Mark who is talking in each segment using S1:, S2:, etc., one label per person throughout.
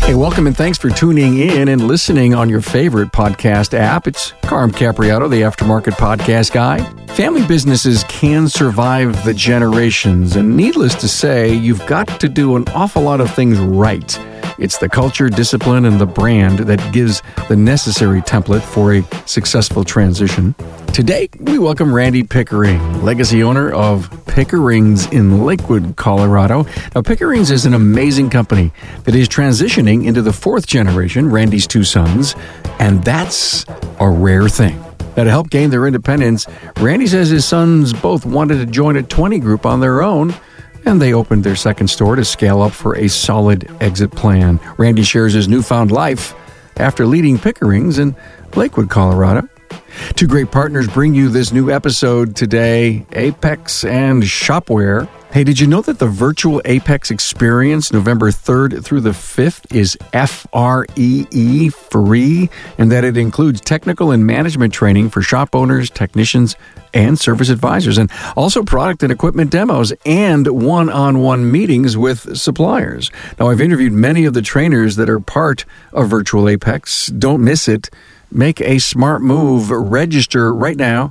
S1: Hey, welcome and thanks for tuning in and listening on your favorite podcast app. It's Carm Capriato, the Aftermarket Podcast Guy. Family businesses can survive the generations, and needless to say, you've got to do an awful lot of things right. It's the culture, discipline, and the brand that gives the necessary template for a successful transition. Today, we welcome Randy Pickering, legacy owner of Pickering's in Lakewood, Colorado. Now, Pickering's is an amazing company that is transitioning into the fourth generation, Randy's two sons, and that's a rare thing. Now, to help gain their independence, Randy says his sons both wanted to join a 20 group on their own, and they opened their second store to scale up for a solid exit plan. Randy shares his newfound life after leading Pickering's in Lakewood, Colorado. Two great partners bring you this new episode today, Apex and Shopware. Hey, did you know that the virtual Apex experience, November 3rd through the 5th, is FREE, free, and that it includes technical and management training for shop owners, technicians, and service advisors, and also product and equipment demos and one-on-one meetings with suppliers. Now, I've interviewed many of the trainers that are part of Virtual Apex. Don't miss it. Make a smart move. Register right now,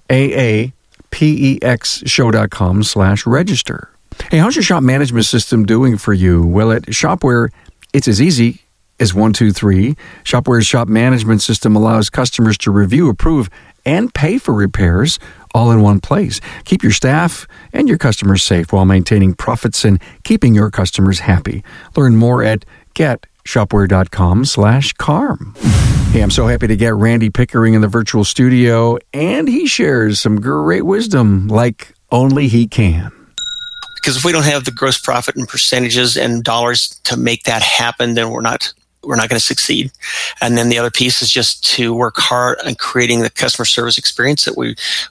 S1: aapexshow.com/register. Hey, how's your shop management system doing for you? Well, at Shopware, it's as easy as 1, 2, 3. Shopware's shop management system allows customers to review, approve, and pay for repairs all in one place. Keep your staff and your customers safe while maintaining profits and keeping your customers happy. Learn more at getshopware.com/carm. Hey, I'm so happy to get Randy Pickering in the virtual studio, and he shares some great wisdom like only he can.
S2: Because if we don't have the gross profit and percentages and dollars to make that happen, then we're not going to succeed. And then the other piece is just to work hard on creating the customer service experience that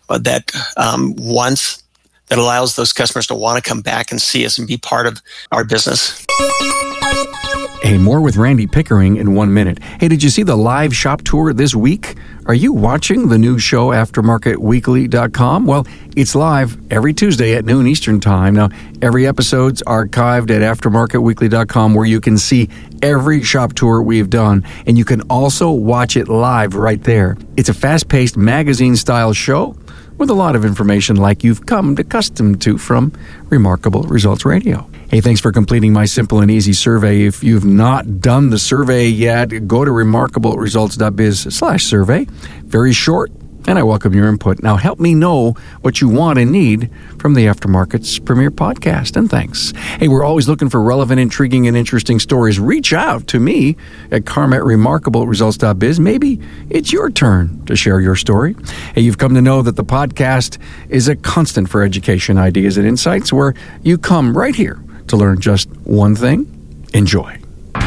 S2: that allows those customers to want to come back and see us and be part of our business.
S1: Hey, more with Randy Pickering in 1 minute. Hey, did you see the live shop tour this week? Are you watching the new show, AftermarketWeekly.com? Well, it's live every Tuesday at noon Eastern Time. Now, every episode's archived at AftermarketWeekly.com, where you can see every shop tour we've done, and you can also watch it live right there. It's a fast-paced magazine-style show with a lot of information like you've come accustomed to from Remarkable Results Radio. Hey, thanks for completing my simple and easy survey. If you've not done the survey yet, go to remarkableresults.biz/survey. Very short, and I welcome your input. Now, help me know what you want and need from the Aftermarket's premier podcast, and thanks. Hey, we're always looking for relevant, intriguing, and interesting stories. Reach out to me at carm@remarkableresults.biz. Maybe it's your turn to share your story. Hey, you've come to know that the podcast is a constant for education, ideas, and insights, where you come right here to learn just one thing. Enjoy.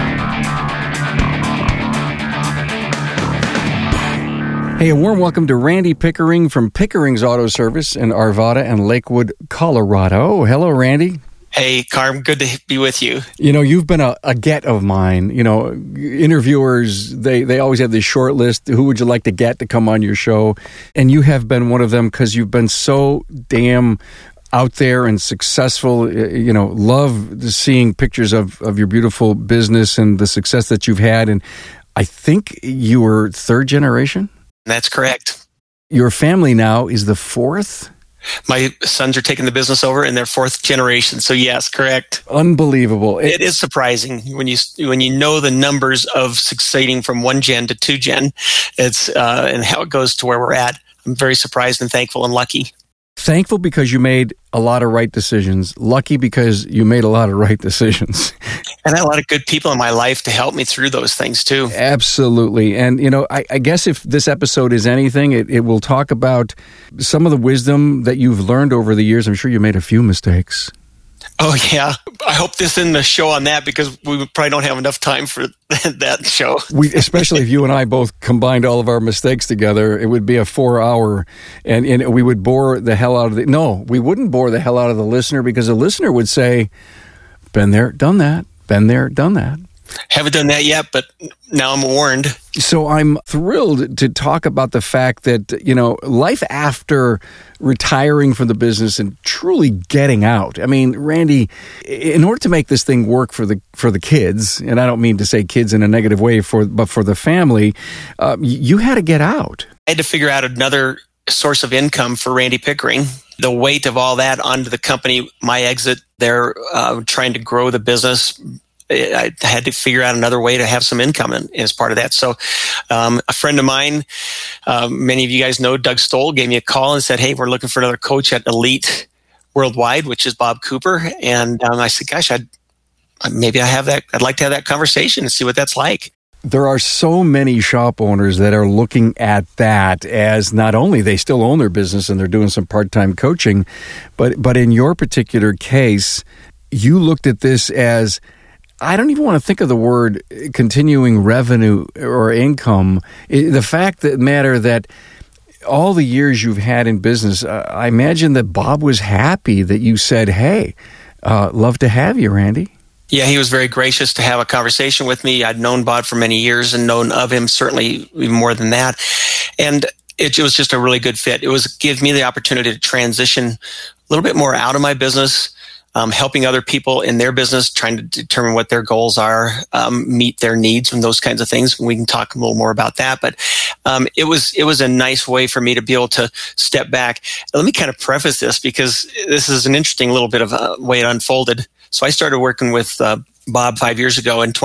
S1: Hey, a warm welcome to Randy Pickering from Pickering's Auto Service in Arvada and Lakewood, Colorado. Hello, Randy.
S2: Hey, Carm, good to be with you.
S1: You know, you've been a get of mine. You know, interviewers, they always have this short list. Who would you like to get to come on your show? And you have been one of them because you've been so damn out there and successful. You know, love seeing pictures of your beautiful business and the success that you've had. And I think you were third generation?
S2: That's correct.
S1: Your family now is the fourth?
S2: My sons are taking the business over in their fourth generation. So yes, correct.
S1: Unbelievable.
S2: It is surprising when you know the numbers of succeeding from 1 gen to 2 gen. It's and how it goes to where we're at. I'm very surprised and thankful and lucky.
S1: Thankful because you made a lot of right decisions. Lucky because you made a lot of right decisions.
S2: And I had a lot of good people in my life to help me through those things too.
S1: Absolutely. And, you know, I guess if this episode is anything, it will talk about some of the wisdom that you've learned over the years. I'm sure you made a few mistakes.
S2: Oh, yeah. I hope this isn't a show on that because we probably don't have enough time for that show.
S1: Especially if you and I both combined all of our mistakes together, it would be a 4-hour, and we would bore the hell out of we wouldn't bore the hell out of the listener, because the listener would say, been there, done that, been there, done that.
S2: Haven't done that yet, but now I'm warned.
S1: So I'm thrilled to talk about the fact that, life after retiring from the business and truly getting out. I mean, Randy, in order to make this thing work for the kids, and I don't mean to say kids in a negative way, but for the family, you had to get out.
S2: I had to figure out another source of income for Randy Pickering. The weight of all that onto the company, my exit, they're trying to grow the business. I had to figure out another way to have some income as part of that. So a friend of mine, many of you guys know, Doug Stoll, gave me a call and said, hey, we're looking for another coach at Elite Worldwide, which is Bob Cooper. And I said, gosh, I'd like to have that conversation and see what that's like.
S1: There are so many shop owners that are looking at that as not only they still own their business and they're doing some part-time coaching, but in your particular case, you looked at this as, I don't even want to think of the word continuing revenue or income. The fact that matter that all the years you've had in business, I imagine that Bob was happy that you said, hey, love to have you, Randy.
S2: Yeah, he was very gracious to have a conversation with me. I'd known Bob for many years and known of him certainly even more than that. And it was just a really good fit. It was give me the opportunity to transition a little bit more out of my business, helping other people in their business, trying to determine what their goals are, meet their needs and those kinds of things. We can talk a little more about that. But it was a nice way for me to be able to step back. Let me kind of preface this because this is an interesting little bit of a way it unfolded. So I started working with Bob 5 years ago in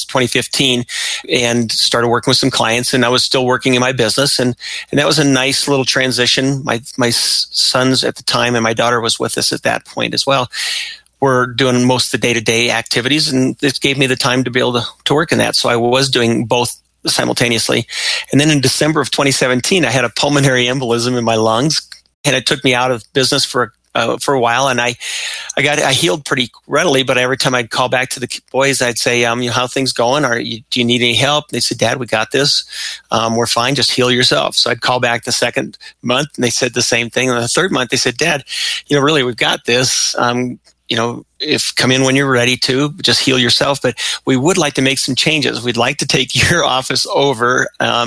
S2: 2015 and started working with some clients, and I was still working in my business. And that was a nice little transition. My sons at the time and my daughter was with us at that point as well. We're doing most of the day-to-day activities, and this gave me the time to be able to work in that. So I was doing both simultaneously. And then in December of 2017, I had a pulmonary embolism in my lungs, and it took me out of business for a while, and I healed pretty readily. But every time I'd call back to the boys, I'd say, how things going? Do you need any help? They said, Dad, we got this. We're fine. Just heal yourself. So I'd call back the second month, and they said the same thing. And the third month, they said, Dad, really, we've got this. If come in when you're ready to, just heal yourself. But we would like to make some changes. We'd like to take your office over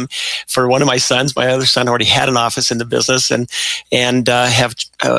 S2: for one of my sons. My other son already had an office in the business, and have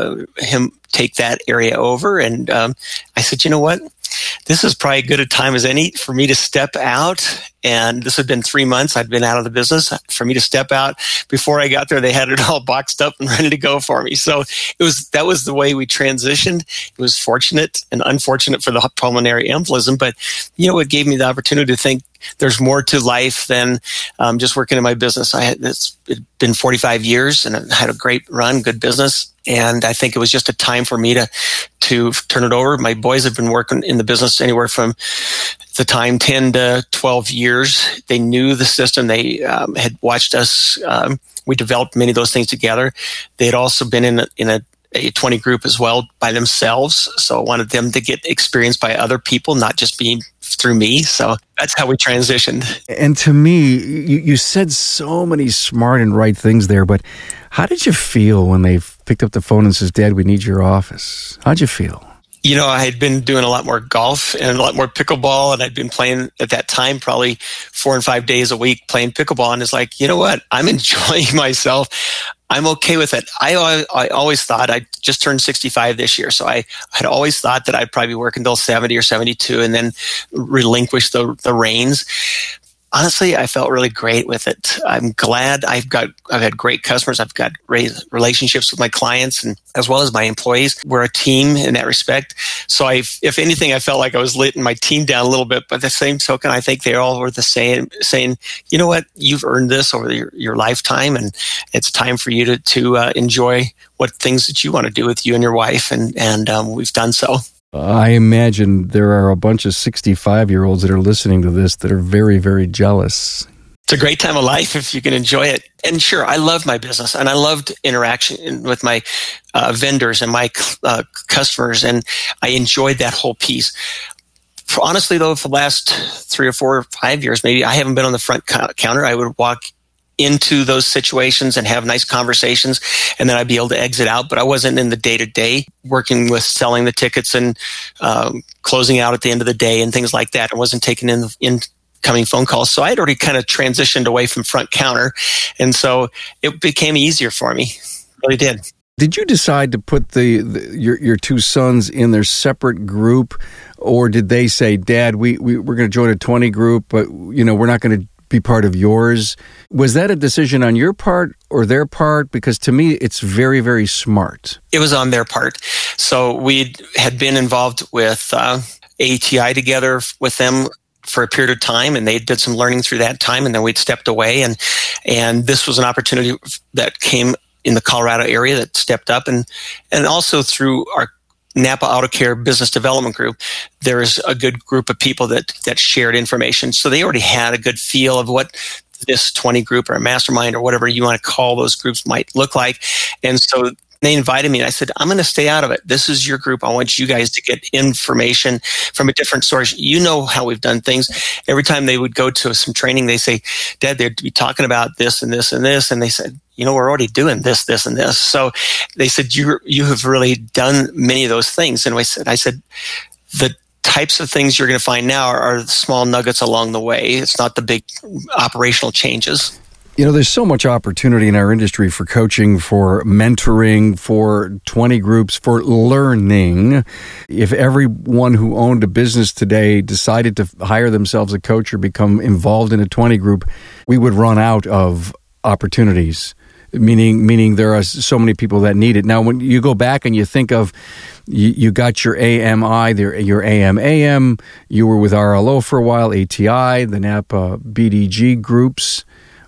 S2: him take that area over. And I said, you know what? This is probably as good a time as any for me to step out. And this had been 3 months I'd been out of the business. For me to step out, before I got there, they had it all boxed up and ready to go for me. So that was the way we transitioned. It was fortunate and unfortunate for the pulmonary embolism, but it gave me the opportunity to think there's more to life than just working in my business. It's been 45 years and I had a great run, good business. And I think it was just a time for me to turn it over. My boys have been working in the business anywhere from the time 10 to 12 years. They knew the system. They had watched us. We developed many of those things together. They had also been in a 20 group as well by themselves. So I wanted them to get experience by other people, not just being through me. So that's how we transitioned.
S1: And to me, you said so many smart and right things there, but how did you feel when they picked up the phone and says, Dad, we need your office? How'd you feel?
S2: I had been doing a lot more golf and a lot more pickleball, and I'd been playing at that time probably 4 and 5 days a week playing pickleball. And it's like, you know what? I'm enjoying myself. I'm okay with it. I always thought I just turned 65 this year. So I had always thought that I'd probably work until 70 or 72 and then relinquish the reins. Honestly, I felt really great with it. I'm glad I've had great customers. I've got great relationships with my clients and as well as my employees. We're a team in that respect. So if anything, I felt like I was letting my team down a little bit. But the same token, I think they all were the same, saying, you know what, you've earned this over your lifetime, and it's time for you to enjoy what things that you want to do with you and your wife. And we've done so.
S1: I imagine there are a bunch of 65-year-olds that are listening to this that are very, very jealous.
S2: It's a great time of life if you can enjoy it. And sure, I love my business, and I loved interaction with my vendors and my customers, and I enjoyed that whole piece. Honestly, though, for the last 3 or 4 or 5 years, maybe I haven't been on the front counter. I would walk into those situations and have nice conversations, and then I'd be able to exit out. But I wasn't in the day-to-day working with selling the tickets and closing out at the end of the day and things like that. I wasn't taking in incoming phone calls. So I had already kind of transitioned away from front counter. And so it became easier for me. It really did.
S1: Did you decide to put your two sons in their separate group, or did they say, Dad, we're going to join a 20 group, but we're not going to be part of yours? Was that a decision on your part or their part? Because to me, it's very, very smart.
S2: It was on their part. So we had been involved with ATI together with them for a period of time, and they did some learning through that time, and then we'd stepped away, and this was an opportunity that came in the Colorado area that stepped up, and also through our Napa Auto Care Business Development Group, there is a good group of people that shared information. So they already had a good feel of what this 20 group or a mastermind or whatever you want to call those groups might look like. And so they invited me, and I said, I'm going to stay out of it. This is your group. I want you guys to get information from a different source. You know how we've done things. Every time they would go to some training, they say, Dad, they'd be talking about this and this and this. And they said, we're already doing this, this, and this. So they said, you have really done many of those things. And I said, the types of things you're going to find now are the small nuggets along the way. It's not the big operational changes.
S1: There's so much opportunity in our industry for coaching, for mentoring, for 20 groups, for learning. If everyone who owned a business today decided to hire themselves a coach or become involved in a 20 group, we would run out of opportunities. Meaning there are so many people that need it. Now, when you go back and you think of, you got your AMI, your AM, you were with RLO for a while, ATI, the Napa BDG groups.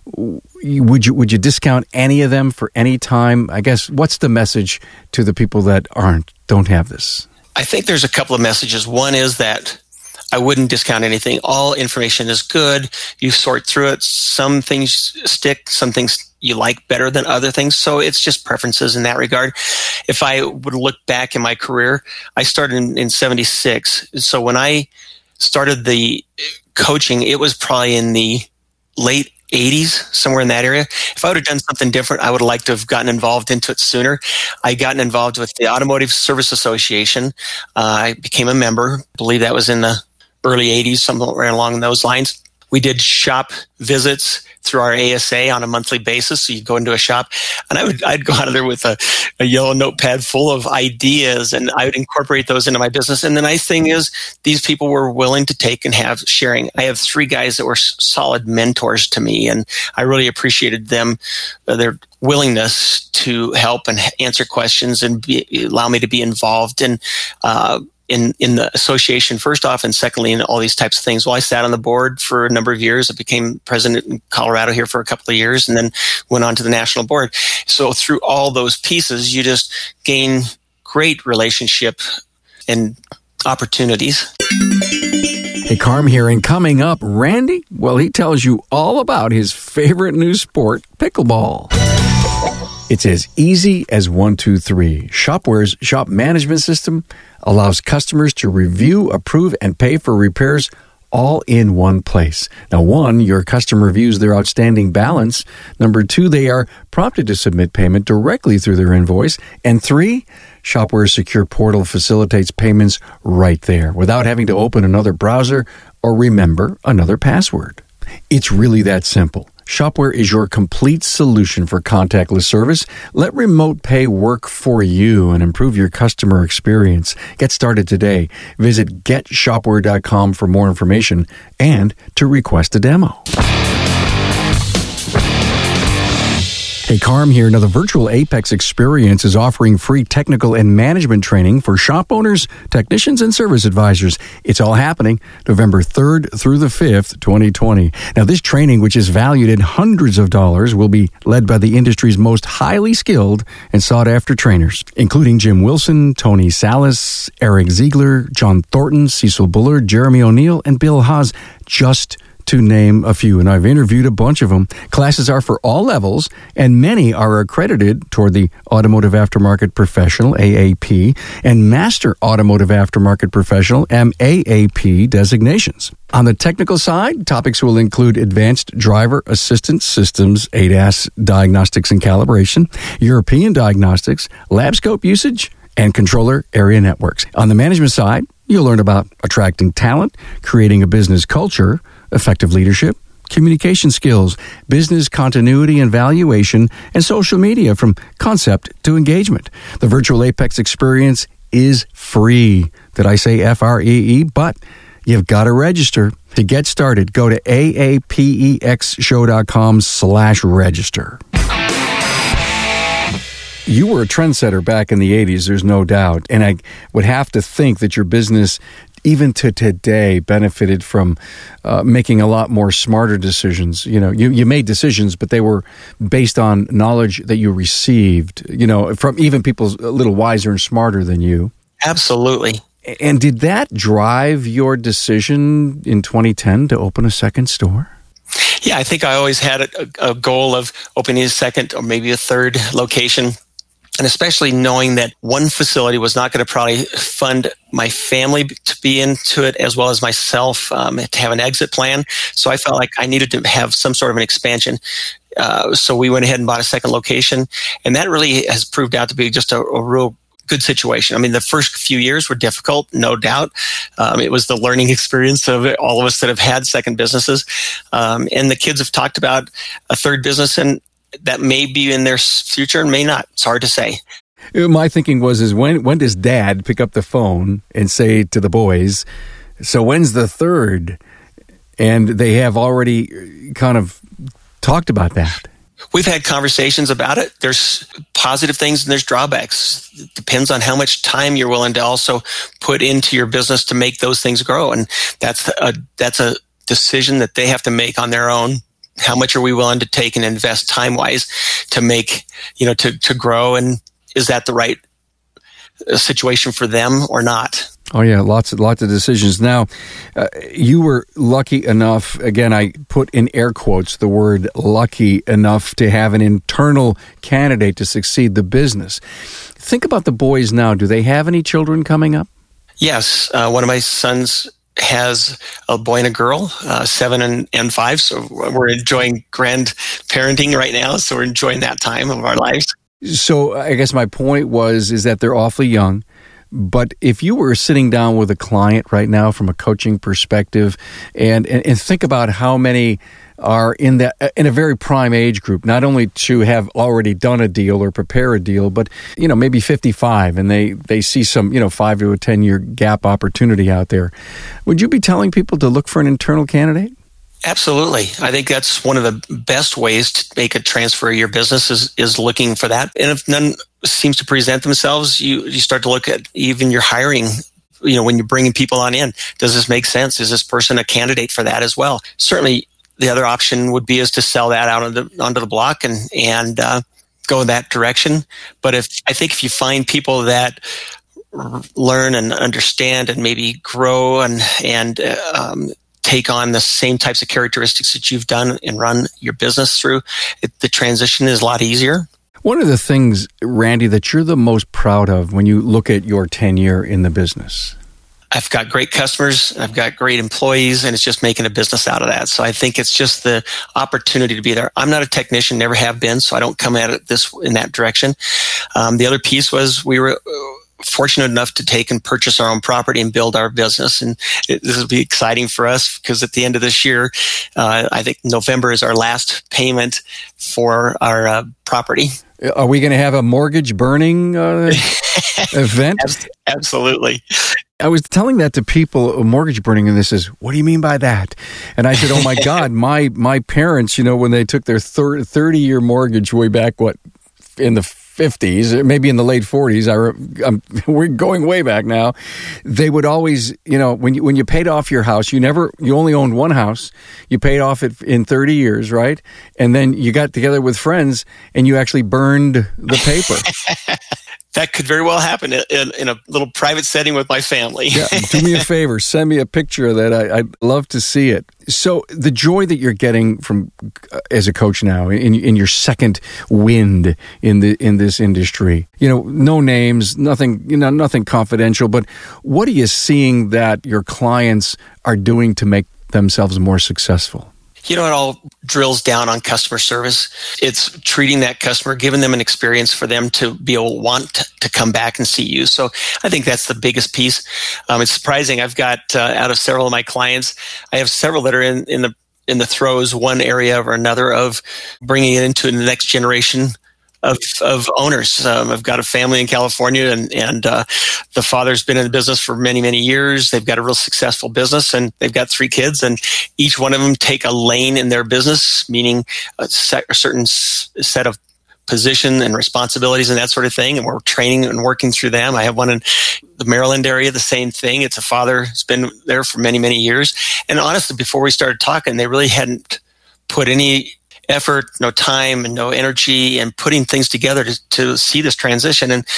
S1: Would you discount any of them for any time? I guess, what's the message to the people that don't have this?
S2: I think there's a couple of messages. One is that I wouldn't discount anything. All information is good. You sort through it. Some things stick, some things you like better than other things. So it's just preferences in that regard. If I would look back in my career, I started in 76. So when I started the coaching, it was probably in the late 80s, somewhere in that area. If I would have done something different, I would have liked to have gotten involved into it sooner. I gotten involved with the Automotive Service Association. I became a member. I believe that was in the early 80s, somewhere along those lines. We did shop visits through our ASA on a monthly basis. So you'd go into a shop, and I'd go out of there with a yellow notepad full of ideas, and I would incorporate those into my business. And the nice thing is, these people were willing to take and have sharing. I have 3 guys that were solid mentors to me, and I really appreciated them, their willingness to help and answer questions and allow me to be involved in the association, first off, and secondly, in all these types of things. Well, I sat on the board for a number of years. I became president in Colorado here for a couple of years, and then went on to the national board. So through all those pieces, you just gain great relationship and opportunities.
S1: Hey, Carm here, and coming up, Randy, well, he tells you all about his favorite new sport, pickleball. It's as easy as 1, 2, 3. Shopware's shop management system allows customers to review, approve, and pay for repairs all in one place. Now, 1, your customer views their outstanding balance. Number 2, they are prompted to submit payment directly through their invoice. And 3, Shopware's secure portal facilitates payments right there without having to open another browser or remember another password. It's really that simple. Shopware is your complete solution for contactless service. Let remote pay work for you and improve your customer experience. Get started today. Visit getshopware.com for more information and to request a demo. Hey, Carm here. Now, the virtual Apex experience is offering free technical and management training for shop owners, technicians, and service advisors. It's all happening November 3rd through the 5th, 2020. Now, this training, which is valued in hundreds of dollars, will be led by the industry's most highly skilled and sought-after trainers, including Jim Wilson, Tony Salas, Eric Ziegler, John Thornton, Cecil Bullard, Jeremy O'Neill, and Bill Haas, just to name a few, and I've interviewed a bunch of them. Classes are for all levels, and many are accredited toward the Automotive Aftermarket Professional, AAP, and Master Automotive Aftermarket Professional, MAAP designations. On the technical side, topics will include advanced driver assistance systems, ADAS diagnostics and calibration, European diagnostics, lab scope usage, and controller area networks. On the management side, you'll learn about attracting talent, creating a business culture, effective leadership, communication skills, business continuity and valuation, and social media from concept to engagement. The Virtual Apex experience is free. Did I say Free? But you've got to register. To get started, go to aapexshow.com/register. You were a trendsetter back in the 80s, there's no doubt. And I would have to think that your business, even to today, benefited from making a lot more smarter decisions. You know, you made decisions, but they were based on knowledge that you received, you know, from even people a little wiser and smarter than you.
S2: Absolutely.
S1: And did that drive your decision in 2010 to open a second store?
S2: Yeah, I think I always had a goal of opening a second or maybe a third location. And especially knowing that one facility was not going to probably fund my family to be into it as well as myself to have an exit plan. So I felt like I needed to have some sort of an expansion. So we went ahead and bought a second location. And that really has proved out to be just a real good situation. I mean, the first few years were difficult, no doubt. It was the learning experience of all of us that have had second businesses. And the kids have talked about a third business, and that may be in their future and may not. It's hard to say.
S1: My thinking was when does Dad pick up the phone and say to the boys, so when's the third? And they have already kind of talked about that.
S2: We've had conversations about it. There's positive things and there's drawbacks. It depends on how much time you're willing to also put into your business to make those things grow. And that's a decision that they have to make on their own. How much are we willing to take and invest time-wise to make, to grow? And is that the right situation for them or not?
S1: Oh, yeah, lots of decisions. Now, you were lucky enough, again, I put in air quotes the word lucky enough to have an internal candidate to succeed the business. Think about the boys now. Do they have any children coming up?
S2: Yes. One of my sons has a boy and a girl, 7 and 5. So we're enjoying grandparenting right now. So we're enjoying that time of our lives.
S1: So I guess my point is that they're awfully young. But if you were sitting down with a client right now from a coaching perspective and think about how many are in a very prime age group, not only to have already done a deal or prepare a deal, but, maybe 55 and they see some, 5 to a 10-year gap opportunity out there. Would you be telling people to look for an internal candidate?
S2: Absolutely. I think that's one of the best ways to make a transfer of your business is looking for that. And if none seems to present themselves, you start to look at even your hiring. When you're bringing people on in, does this make sense? Is this person a candidate for that as well? Certainly, the other option would be is to sell that out onto the block and go in that direction. But I think if you find people that learn and understand and maybe grow and take on the same types of characteristics that you've done and run your business through, the transition is a lot easier.
S1: One of the things, Randy, that you're the most proud of when you look at your tenure in the business?
S2: I've got great customers, I've got great employees, and it's just making a business out of that. So I think it's just the opportunity to be there. I'm not a technician, never have been, so I don't come at it in that direction. The other piece was we were fortunate enough to take and purchase our own property and build our business. And this will be exciting for us because at the end of this year, I think November is our last payment for our property.
S1: Are we going to have a mortgage burning event?
S2: Absolutely.
S1: I was telling that to people, mortgage burning, and they says, what do you mean by that? And I said, oh my God, my parents, when they took their 30-year mortgage way back, in the 50s, maybe in the late 40s, we're going way back now. They would always, when you paid off your house, you only owned one house. You paid off it in 30 years, right? And then you got together with friends and you actually burned the paper.
S2: That could very well happen in a little private setting with my family.
S1: Yeah, do me a favor. Send me a picture of that. I'd love to see it. So the joy that you're getting from as a coach now in your second wind in this industry, no names, nothing confidential, but what are you seeing that your clients are doing to make themselves more successful?
S2: It all drills down on customer service. It's treating that customer, giving them an experience for them to be able to want to come back and see you. So I think that's the biggest piece. It's surprising. I've got out of several of my clients, I have several that are in the throes, one area or another, of bringing it into the next generation of owners. I've got a family in California, and the father's been in the business for many, many years. They've got a real successful business, and they've got 3 kids, and each one of them take a lane in their business, meaning a certain set of position and responsibilities and that sort of thing. And we're training and working through them. I have one in the Maryland area, the same thing. It's a father who's been there for many, many years. And honestly, before we started talking, they really hadn't put any effort, no time, and no energy and putting things together to see this transition. And,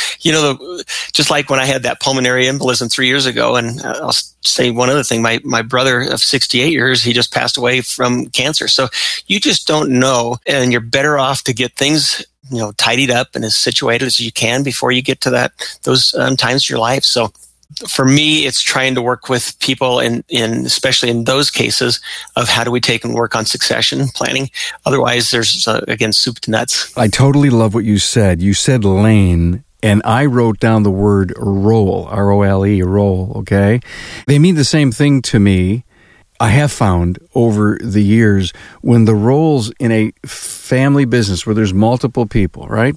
S2: just like when I had that pulmonary embolism 3 years ago, and I'll say one other thing, my brother of 68 years, he just passed away from cancer. So you just don't know, and you're better off to get things, tidied up and as situated as you can before you get to those times of your life. So for me, it's trying to work with people in especially in those cases of how do we take and work on succession planning. Otherwise, there's, again, soup to nuts.
S1: I totally love what you said. You said lane, and I wrote down the word role, R-O-L-E, role, okay? They mean the same thing to me. I have found over the years when the roles in a family business where there's multiple people, right?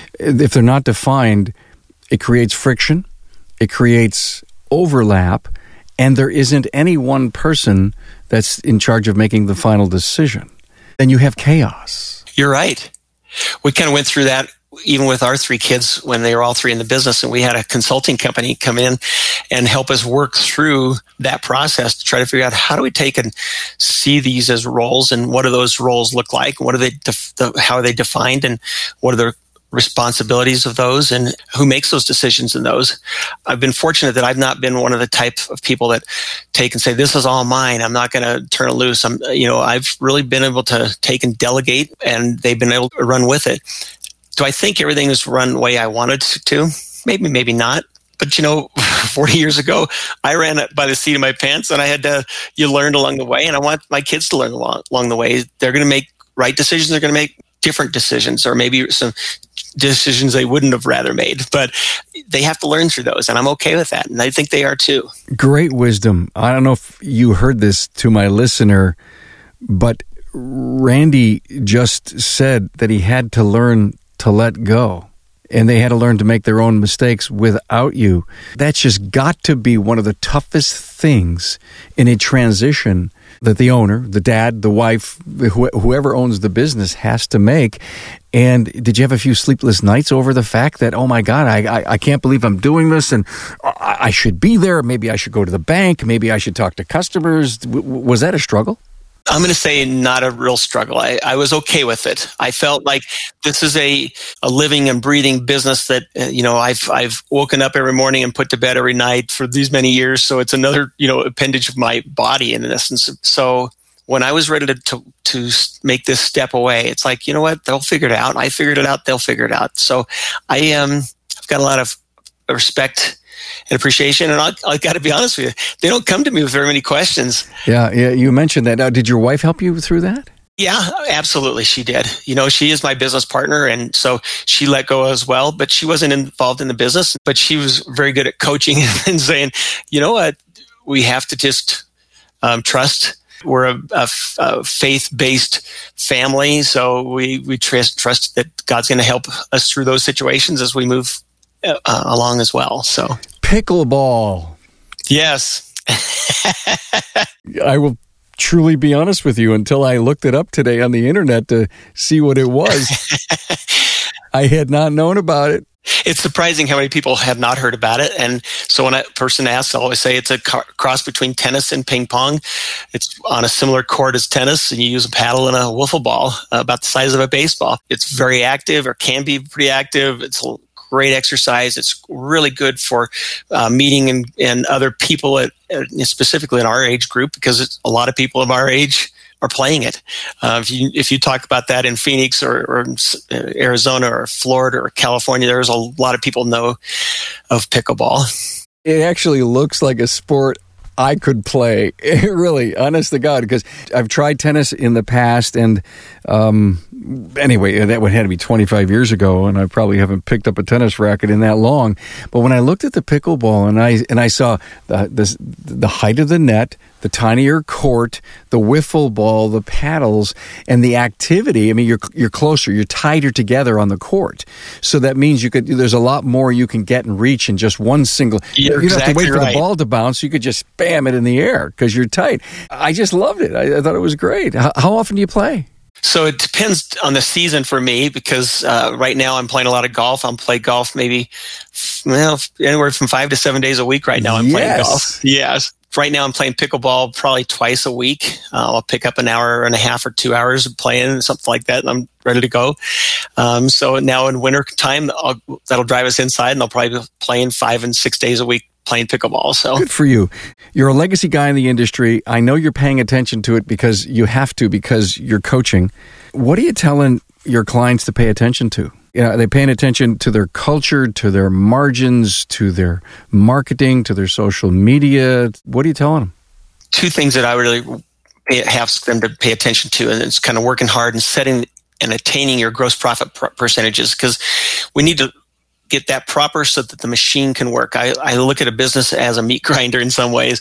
S1: If they're not defined, it creates friction. It creates overlap, and there isn't any one person that's in charge of making the final decision. Then you have chaos.
S2: You're right. We kind of went through that even with our 3 kids when they were all 3 in the business, and we had a consulting company come in and help us work through that process to try to figure out how do we take and see these as roles, and what do those roles look like, and what are they, how are they defined, and what are the responsibilities of those, and who makes those decisions in those. I've been fortunate that I've not been one of the type of people that take and say, this is all mine, I'm not going to turn it loose. I've really been able to take and delegate, and they've been able to run with it. Do I think everything is run the way I wanted to? Maybe, maybe not. But 40 years ago, I ran it by the seat of my pants, and you learned along the way, and I want my kids to learn along the way. They're going to make right decisions. They're going to make different decisions, or maybe some decisions they wouldn't have rather made, but they have to learn through those, and I'm okay with that, and I think they are too.
S1: Great wisdom. I don't know if you heard this to my listener, but Randy just said that he had to learn to let go, and they had to learn to make their own mistakes without you. That's just got to be one of the toughest things in a transition that the owner, the dad, the wife, whoever owns the business has to make. And did you have a few sleepless nights over the fact that, oh my God, I can't believe I'm doing this, and I should be there. Maybe I should go to the bank. Maybe I should talk to customers. Was that a struggle?
S2: I'm going to say not a real struggle. I was okay with it. I felt like this is a living and breathing business that, I've woken up every morning and put to bed every night for these many years. So it's another, appendage of my body in essence. So when I was ready to make this step away, it's like, you know what, they'll figure it out. I figured it out. They'll figure it out. So I've got a lot of respect and appreciation. And I got to be honest with you, they don't come to me with very many questions.
S1: Yeah. You mentioned that. Now, did your wife help you through that?
S2: Yeah, absolutely. She did. She is my business partner. And so she let go as well, but she wasn't involved in the business, but she was very good at coaching and saying, you know what, we have to just trust. We're a faith-based family. So we trust that God's going to help us through those situations as we move along as well. So
S1: pickleball.
S2: Yes.
S1: I will truly be honest with you, until I looked it up today on the internet to see what it was. I had not known about it.
S2: It's surprising how many people have not heard about it. And so when a person asks, I always say it's a cross between tennis and ping pong. It's on a similar court as tennis, and you use a paddle and a wiffle ball about the size of a baseball. It's very active, or can be pretty active. It's great exercise. It's really good for meeting and other people, specifically in our age group, because a lot of people of our age are playing it. If you talk about that in Phoenix or Arizona or Florida or California, there's a lot of people know of pickleball.
S1: It actually looks like a sport I could play, really, honest to God, because I've tried tennis in the past, and anyway, that would have to be 25 years ago, and I probably haven't picked up a tennis racket in that long. But when I looked at the pickleball and I saw the height of the net, the tinier court, the wiffle ball, the paddles, and the activity. I mean, you're closer, you're tighter together on the court. So that means there's a lot more you can get and reach in just one single. You don't have to wait for the ball to bounce. You could just bam it in the air because you're tight. I just loved it. I thought it was great. How often do you play?
S2: So it depends on the season for me, because right now I'm playing a lot of golf. I'm playing golf maybe anywhere from 5 to 7 days a week right now. I'm playing golf. Yes. Right now I'm playing pickleball probably twice a week. I'll pick up an hour and a half or 2 hours of playing, something like that, and I'm ready to go. So now in winter time, that'll drive us inside, and I'll probably be playing 5 and 6 days a week playing pickleball. So
S1: good for you. You're a legacy guy in the industry. I know you're paying attention to it because you have to, because you're coaching. What are you telling your clients to pay attention to? Are they paying attention to their culture, to their margins, to their marketing, to their social media? What are you telling them?
S2: Two things that I really have them to pay attention to, and it's kind of working hard and setting and attaining your gross profit percentages, because we need to get that proper so that the machine can work. I look at a business as a meat grinder in some ways.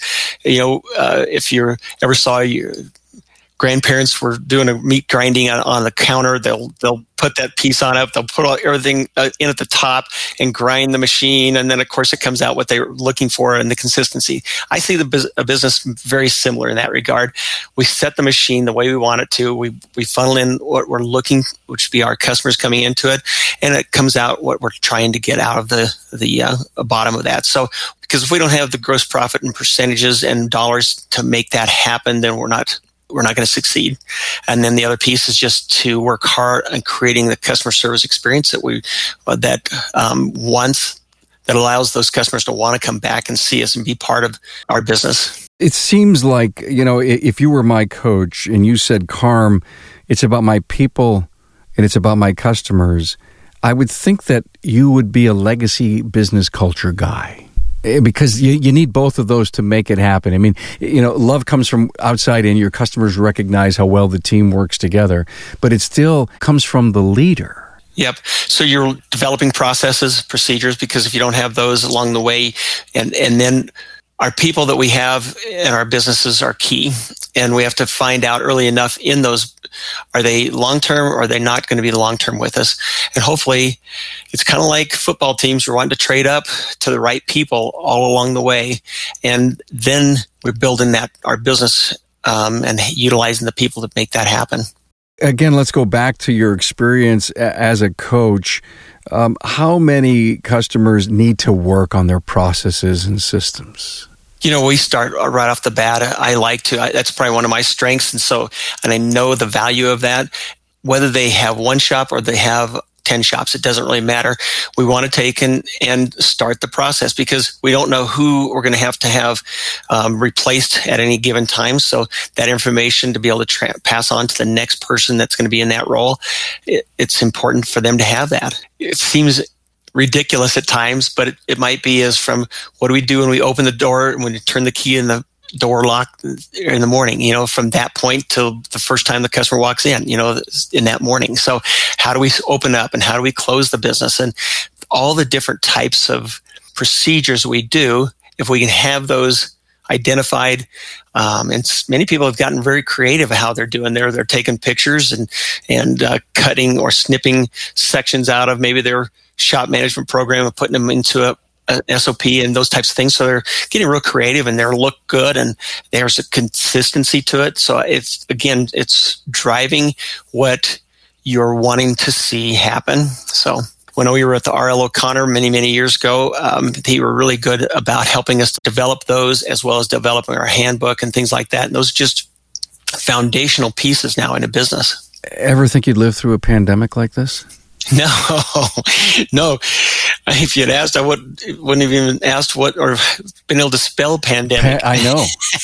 S2: If you ever saw your grandparents were doing a meat grinding on the counter, they'll put that piece on up, they'll put everything in at the top and grind the machine, and then of course it comes out what they're looking for and the consistency. I see a business very similar in that regard. We set the machine the way we want it to. We funnel in what we're looking, which would be our customers coming into it, and it comes out what we're trying to get out of the bottom of that. So because if we don't have the gross profit and percentages and dollars to make that happen, then we're not going to succeed. And then the other piece is just to work hard on creating the customer service experience that allows those customers to want to come back and see us and be part of our business.
S1: It seems like, if you were my coach and you said, Carm, it's about my people and it's about my customers, I would think that you would be a legacy business culture guy. Because you need both of those to make it happen. I mean, love comes from outside in. Your customers recognize how well the team works together, but it still comes from the leader.
S2: Yep. So you're developing processes, procedures, because if you don't have those along the way, and then our people that we have in our businesses are key, and we have to find out early enough in those, are they long-term or are they not going to be long-term with us? And hopefully it's kind of like football teams. We're wanting to trade up to the right people all along the way. And then we're building our business and utilizing the people to make that happen.
S1: Again, let's go back to your experience as a coach. How many customers need to work on their processes and systems?
S2: We start right off the bat. That's probably one of my strengths. And I know the value of that. Whether they have one shop or they have 10 shops, it doesn't really matter. We want to take and start the process, because we don't know who we're going to have replaced at any given time. So that information to be able to pass on to the next person that's going to be in that role, it's important for them to have that. It seems ridiculous at times, but it might be as from what do we do when we open the door and when you turn the key in the door lock in the morning, from that point till the first time the customer walks in that morning. So how do we open up and how do we close the business, and all the different types of procedures we do, if we can have those identified. And many people have gotten very creative how they're doing there. They're taking pictures and cutting or snipping sections out of maybe their shop management program and putting them into a SOP and those types of things. So they're getting real creative and they look good and there's a consistency to it. So it's driving what you're wanting to see happen. So when we were at the R.L. O'Connor many, many years ago, they were really good about helping us develop those, as well as developing our handbook and things like that. And those are just foundational pieces now in a business.
S1: Ever think you'd live through a pandemic like this?
S2: No. If you'd asked, I wouldn't have even asked what or been able to spell pandemic.
S1: I know.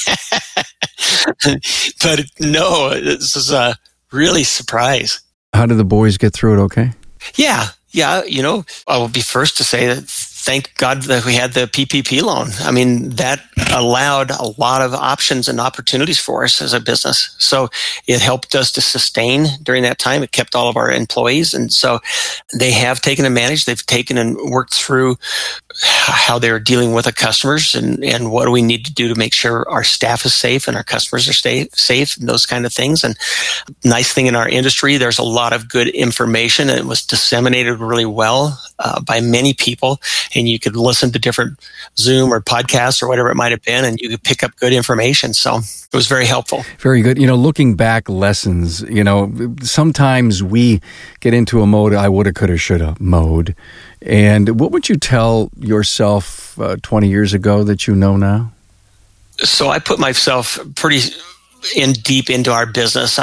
S2: But no, this is a really surprise.
S1: How did the boys get through it okay?
S2: Yeah. I will be first to say that thank God that we had the PPP loan. I mean, that allowed a lot of options and opportunities for us as a business. So it helped us to sustain during that time. It kept all of our employees. And so they have taken advantage. They've taken and worked through how they're dealing with the customers and what do we need to do to make sure our staff is safe and our customers are safe and those kind of things. And nice thing in our industry, there's a lot of good information and it was disseminated really well by many people. And you could listen to different Zoom or podcasts or whatever it might have been, and you could pick up good information. So it was very helpful.
S1: Very good. Looking back lessons, sometimes we get into a mode, I woulda, coulda, shoulda mode. And what would you tell yourself 20 years ago that you know now? So
S2: I put myself pretty deep into our business.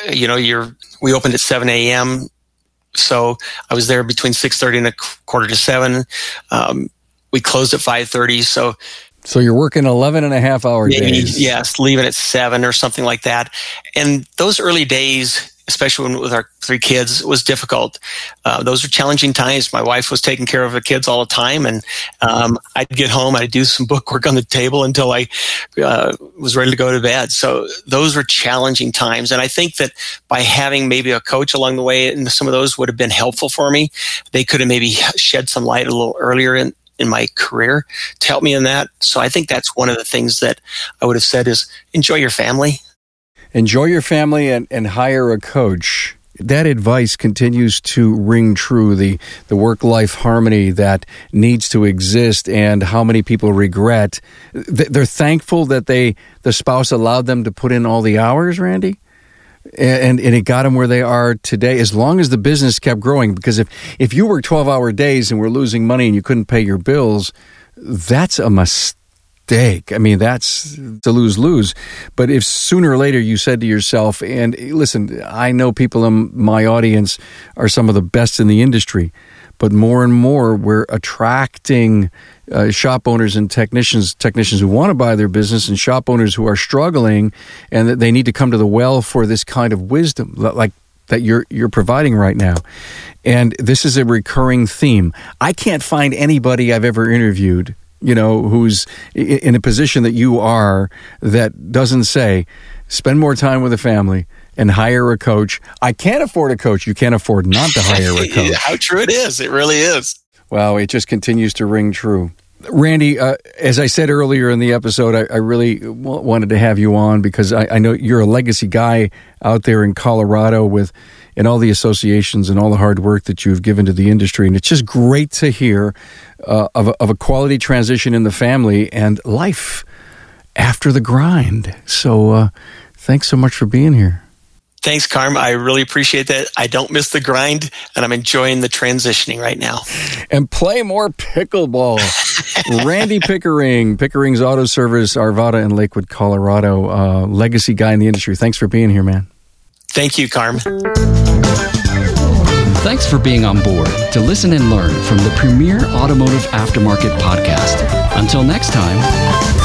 S2: We opened at 7 a.m., so I was there between 6:30 and 6:45. We closed at 5:30. So you're working 11 and a half hour days. Yes, leaving at 7 or something like that. And those early days, especially with our 3 kids, was difficult. Those were challenging times. My wife was taking care of the kids all the time, and I'd get home, I'd do some book work on the table until I was ready to go to bed. So those were challenging times. And I think that by having maybe a coach along the way, and some of those would have been helpful for me. They could have maybe shed some light a little earlier in my career to help me in that. So I think that's one of the things that I would have said is enjoy your family.
S1: Enjoy your family and hire a coach. That advice continues to ring true, the work-life harmony that needs to exist and how many people regret. They're thankful that the spouse allowed them to put in all the hours, Randy, and it got them where they are today, as long as the business kept growing. Because if you work 12-hour days and were losing money and you couldn't pay your bills, that's a mistake. I mean, that's a lose-lose. But if sooner or later you said to yourself, and listen, I know people in my audience are some of the best in the industry, but more and more we're attracting shop owners and technicians who want to buy their business and shop owners who are struggling and that they need to come to the well for this kind of wisdom like that you're providing right now. And this is a recurring theme. I can't find anybody I've ever interviewed who's in a position that you are, that doesn't say, spend more time with the family and hire a coach. I can't afford a coach. You can't afford not to hire a coach.
S2: How true it is. It really is.
S1: Wow, it just continues to ring true. Randy, as I said earlier in the episode, I really wanted to have you on because I know you're a legacy guy out there in Colorado and all the associations and all the hard work that you've given to the industry. And it's just great to hear of a quality transition in the family and life after the grind. So thanks so much for being here.
S2: Thanks, Carm. I really appreciate that. I don't miss the grind, and I'm enjoying the transitioning right now.
S1: And play more pickleball. Randy Pickering, Pickering's Auto Service, Arvada in Lakewood, Colorado. Legacy guy in the industry. Thanks for being here, man.
S2: Thank you, Carm.
S3: Thanks for being on board to listen and learn from the premier automotive aftermarket podcast. Until next time.